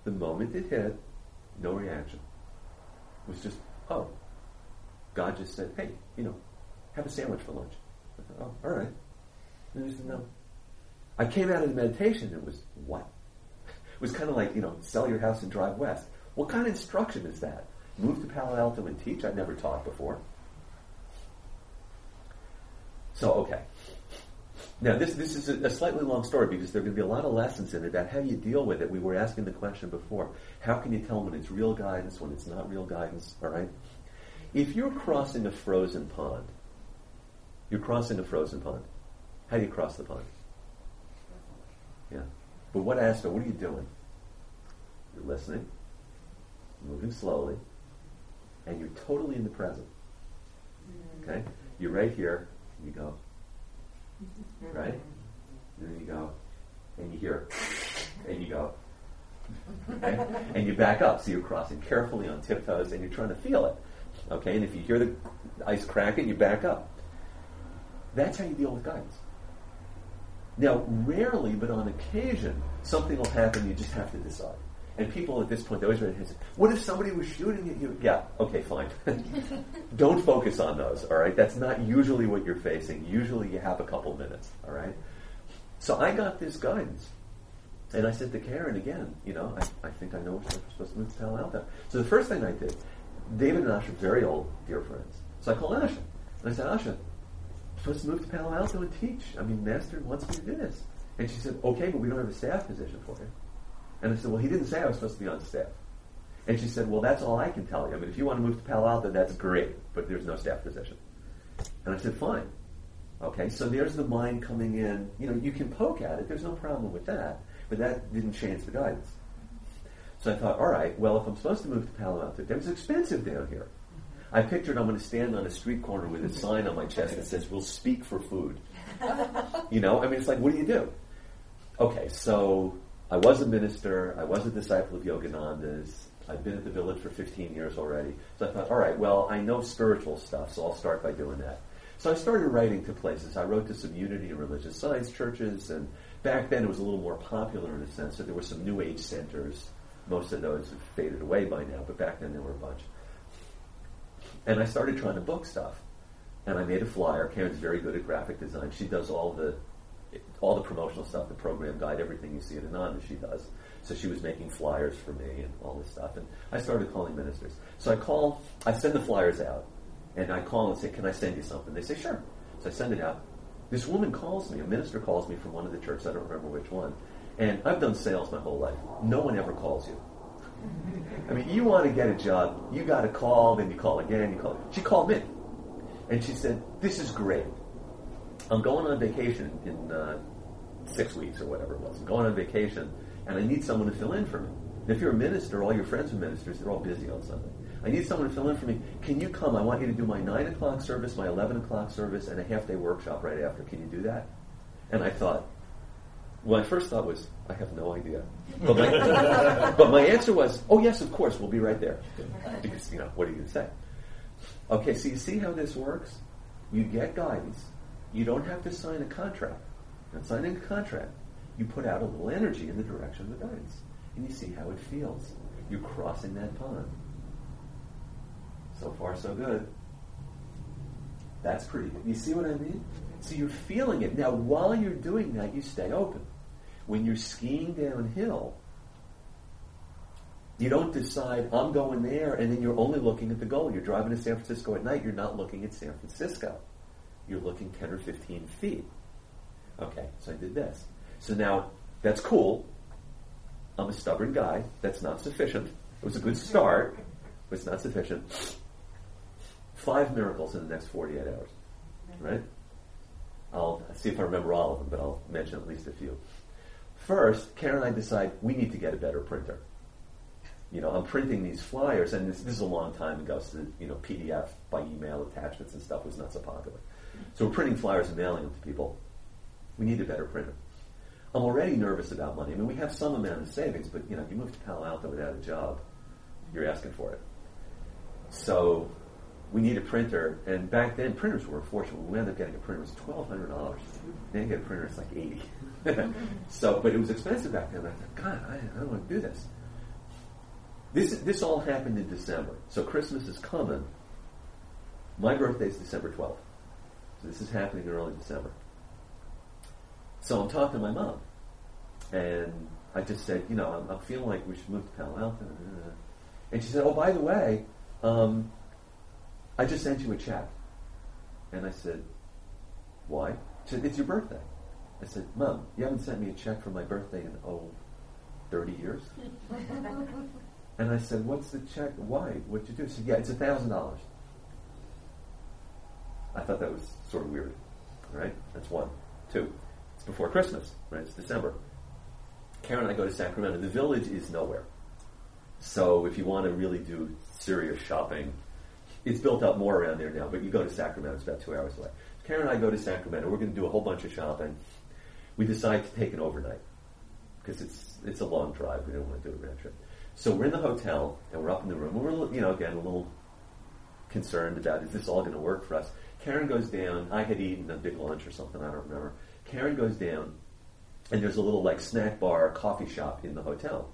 no reaction. It was just, oh. God just said, hey, have a sandwich for lunch. I thought, oh, all right. And I said, no. I came out of the meditation and it was, what? It was kind of like, sell your house and drive west. What kind of instruction is that? Move to Palo Alto and teach? I've never taught before. So, okay. Now, this is a slightly long story because there are going to be a lot of lessons in it about how do you deal with it. We were asking the question before. How can you tell when it's real guidance, when it's not real guidance, all right? If you're crossing a frozen pond, how do you cross the pond? Yeah. But what are you doing? You're listening, moving slowly, and you're totally in the present. Okay? You're right here, and you go. Right? And then you go, and you hear, and you go. Okay? And you back up, so you're crossing carefully on tiptoes, and you're trying to feel it. Okay? And if you hear the ice cracking, you back up. That's how you deal with guidance. Now, rarely, but on occasion, something will happen, you just have to decide. And people at this point, they always raise their hands. What if somebody was shooting at you? Yeah, okay, fine. Don't focus on those, all right? That's not usually what you're facing. Usually you have a couple minutes, all right? So I got this guidance. And I said to Karen again, I think I know we're supposed to move to Palo Alto. So the first thing I did, David and Asha are very old, dear friends. So I called Asha. And I said, Asha, I'm supposed to move to Palo Alto and teach. Master wants me to do this. And she said, okay, but we don't have a staff position for you. And I said, well, he didn't say I was supposed to be on staff. And she said, well, that's all I can tell you. If you want to move to Palo Alto, that's great, but there's no staff position. And I said, fine. Okay, so there's the mind coming in. You can poke at it. There's no problem with that. But that didn't change the guidance. So I thought, all right, well, if I'm supposed to move to Palo Alto, it was expensive down here. I pictured I'm going to stand on a street corner with a sign on my chest that says, "We'll speak for food." You know, I mean, it's like, what do you do? Okay, so I was a minister. I was a disciple of Yogananda's. I've been at the village for 15 years already. So I thought, all right, well, I know spiritual stuff, so I'll start by doing that. So I started writing to places. I wrote to some Unity and Religious Science churches, and back then it was a little more popular in a sense. So there were some New Age centers. Most of those have faded away by now, but back then there were a bunch. And I started trying to book stuff. And I made a flyer. Karen's very good at graphic design. She does all the promotional stuff, the program guide, everything you see at Ananda, she does. So she was making flyers for me and all this stuff. And I started calling ministers. So I send the flyers out. And I call and say, "Can I send you something?" They say, "Sure." So I send it out. This woman calls me, a minister calls me from one of the churches, I don't remember which one. And I've done sales my whole life. No one ever calls you. I mean, you want to get a job, you got to call, then you call again, you call. She called me. And she said, "This is great. I'm going on vacation in 6 weeks or whatever it was. I'm going on vacation, and I need someone to fill in for me. And if you're a minister, all your friends are ministers, they're all busy on Sunday. I need someone to fill in for me. Can you come? I want you to do my 9 o'clock service, my 11 o'clock service, and a half-day workshop right after. Can you do that?" And I thought, well, my first thought was, I have no idea. But my answer was, "Oh, yes, of course, we'll be right there." Because, you know, what are you going to say? Okay, so you see how this works? You get guidance. You don't have to sign a contract. You're not signing a contract. You put out a little energy in the direction of the guidance. And you see how it feels. You're crossing that pond. So far, so good. That's pretty good. You see what I mean? So you're feeling it. Now, while you're doing that, you stay open. When you're skiing downhill, you don't decide, "I'm going there," and then you're only looking at the goal. You're driving to San Francisco at night, you're not looking at San Francisco. You're looking 10 or 15 feet. Okay, so I did this. So now, that's cool. I'm a stubborn guy. That's not sufficient. It was a good start, but it's not sufficient. 5 miracles in the next 48 hours. Right? I'll see if I remember all of them, but I'll mention at least a few. First, Karen and I decide we need to get a better printer. You know, I'm printing these flyers, and this is a long time ago, so PDF by email attachments and stuff was not so popular. So we're printing flyers and mailing them to people. We need a better printer. I'm already nervous about money. I mean, we have some amount of savings, but you move to Palo Alto without a job, you're asking for it. So we need a printer, and back then printers were a fortune. When we ended up getting a printer, it was $1,200. Then you get a printer, it's like $80. But it was expensive back then. I thought, God, I don't want to do this. This all happened in December. So Christmas is coming. My birthday is December 12th. So this is happening in early December. So I'm talking to my mom. And I just said, I'm feeling like we should move to Palo Alto. And she said, "Oh, by the way, I just sent you a check." And I said, "Why?" She said, "It's your birthday." I said, "Mom, you haven't sent me a check for my birthday in, 30 years? And I said, "What's the check? Why? What'd you do?" She said, "Yeah, it's $1,000. I thought that was sort of weird. Right? That's one. Two, it's before Christmas. Right? It's December. Karen and I go to Sacramento. The village is nowhere. So if you want to really do serious shopping, it's built up more around there now, but you go to Sacramento, it's about 2 hours away. Karen and I go to Sacramento. We're going to do a whole bunch of shopping. We decide to take an overnight because it's a long drive. We don't want to do a round trip. So we're in the hotel, and we're up in the room. And we're, again, a little concerned about, is this all going to work for us? Karen goes down. I had eaten a big lunch or something. I don't remember. Karen goes down, and there's a little, snack bar, coffee shop in the hotel.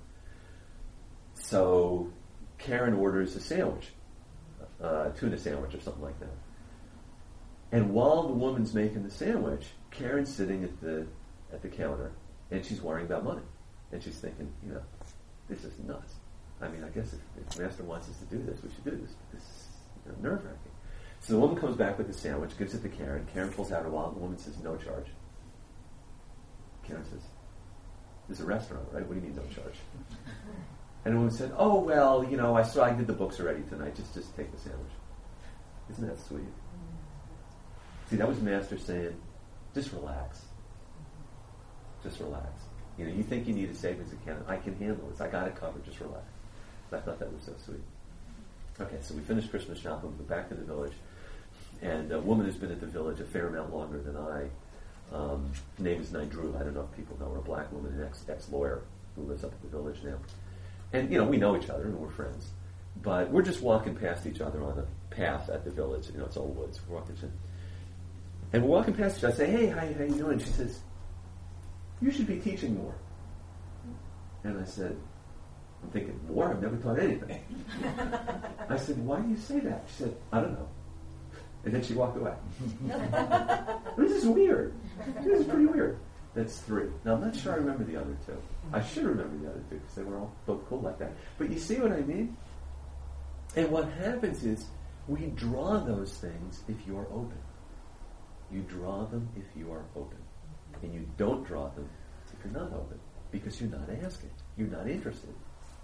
So Karen orders a sandwich, tuna sandwich or something like that. And while the woman's making the sandwich, Karen's sitting at the counter, and she's worrying about money. And she's thinking, this is nuts. I mean, I guess if Master wants us to do this, we should do this. But this is nerve-wracking. So the woman comes back with the sandwich, gives it to Karen. Karen pulls out her wallet. The woman says, "No charge." Karen says, "There's a restaurant, right? What do you mean no charge?" And the woman said, "Oh, well, I did the books already tonight. Just take the sandwich." Isn't that sweet? See, that was Master saying, just relax. Just relax. You think you need a savings account. I can handle this. I got it covered. Just relax. I thought that was so sweet. Okay, so we finished Christmas shopping, we go back to the village, and a woman who's been at the village a fair amount longer than I, her name is Nidru, I don't know if people know her, a black woman, an ex-lawyer who lives up at the village now. And, we know each other and we're friends. But we're just walking past each other on a path at the village, it's all woods, we're walking, and we're walking past each other, I say, hey, how you doing? She says, you should be teaching more. And I said, I'm thinking, more? I've never taught anything. I said, why do you say that? She said, I don't know. And then she walked away. This is weird. This is pretty weird. That's 3. Now, I'm not sure I remember the other 2. I should remember the other 2 because they were all both cool like that. But you see what I mean? And what happens is we draw those things if you're open. You draw them if you are open. And you don't draw them if you're not open because you're not asking. You're not interested.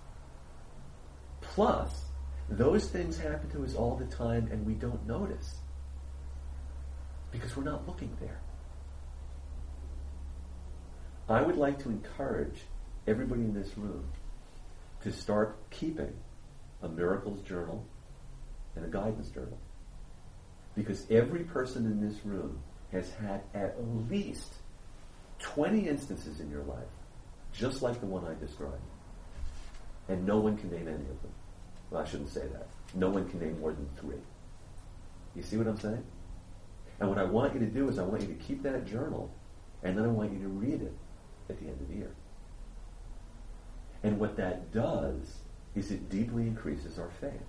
Plus, those things happen to us all the time and we don't notice because we're not looking there. I would like to encourage everybody in this room to start keeping a miracles journal and a guidance journal. Because every person in this room has had at least 20 instances in your life, just like the one I described. And no one can name any of them. Well, I shouldn't say that. No one can name more than 3. You see what I'm saying? And what I want you to do is I want you to keep that journal, and then I want you to read it at the end of the year. And what that does is it deeply increases our faith.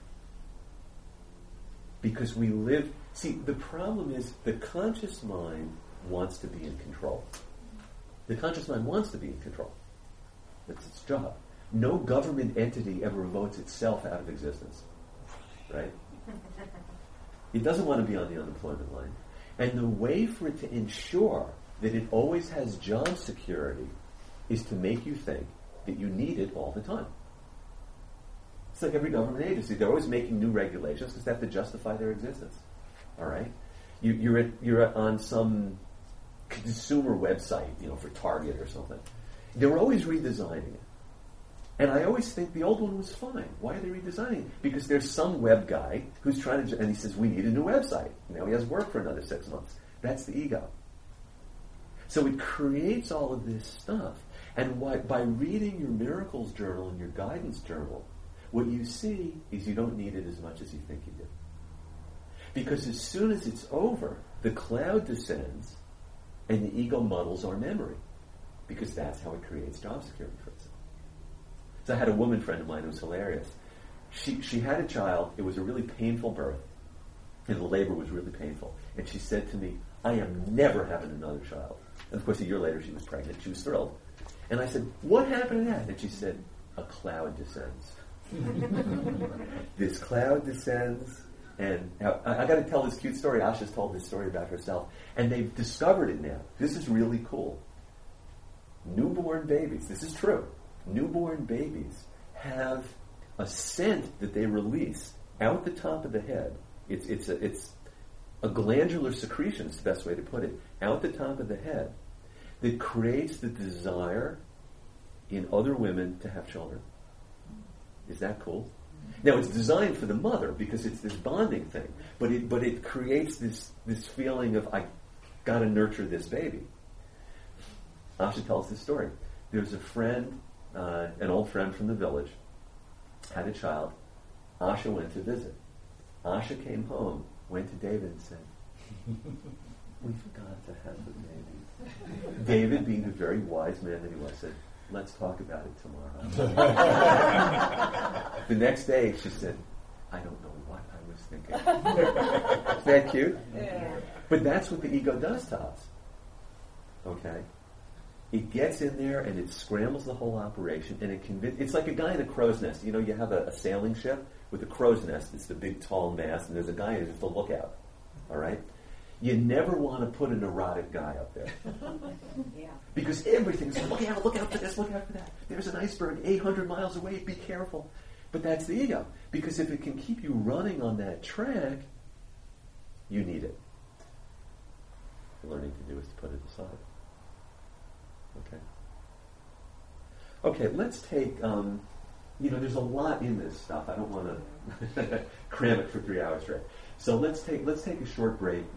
Because we live... See, the problem is the conscious mind wants to be in control. The conscious mind wants to be in control. That's its job. No government entity ever votes itself out of existence. Right? It doesn't want to be on the unemployment line. And the way for it to ensure that it always has job security is to make you think that you need it all the time. It's like every government agency. They're always making new regulations because they have to justify their existence. All right? You're on some consumer website, for Target or something. They're always redesigning it. And I always think the old one was fine. Why are they redesigning it? Because there's some web guy who's trying to... And he says, we need a new website. Now he has work for another 6 months. That's the ego. So it creates all of this stuff. And by reading your miracles journal and your guidance journal, what you see is you don't need it as much as you think you do. Because as soon as it's over, the cloud descends and the ego muddles our memory. Because that's how it creates job security for itself. So I had a woman friend of mine who was hilarious. She had a child. It was a really painful birth. And the labor was really painful. And she said to me, I am never having another child. And of course, a year later, she was pregnant. She was thrilled. And I said, what happened to that? And she said, a cloud descends. This cloud descends. And I got to tell this cute story. Asha's told this story about herself. And they've discovered it now. This is really cool. Newborn babies, this is true. Newborn babies have a scent that they release out the top of the head. It's a glandular secretion, is the best way to put it, out the top of the head that creates the desire in other women to have children. Is that cool? Now it's designed for the mother because it's this bonding thing, but it creates this feeling of I got to nurture this baby. Asha tells this story. There's a friend, an old friend from the village, had a child. Asha went to visit. Asha came home, went to David and said, we forgot to have the baby. David, being the very wise man that he was, said, let's talk about it tomorrow. The next day, she said, I don't know what I was thinking. Isn't that cute? Yeah. But that's what the ego does to us. Okay? It gets in there and it scrambles the whole operation, and it's like a guy in a crow's nest. You have a sailing ship with a crow's nest. It's the big tall mast, and there's a guy who's just a lookout. All right? You never want to put a neurotic guy up there. Yeah. Because everything's look out for this, look out for that. There's an iceberg 800 miles away, be careful. But that's the ego. Because if it can keep you running on that track, you need it. What learning to do is to put it aside. Okay. Okay, let's take there's a lot in this stuff. I don't want to cram it for 3 hours, right? So let's take a short break.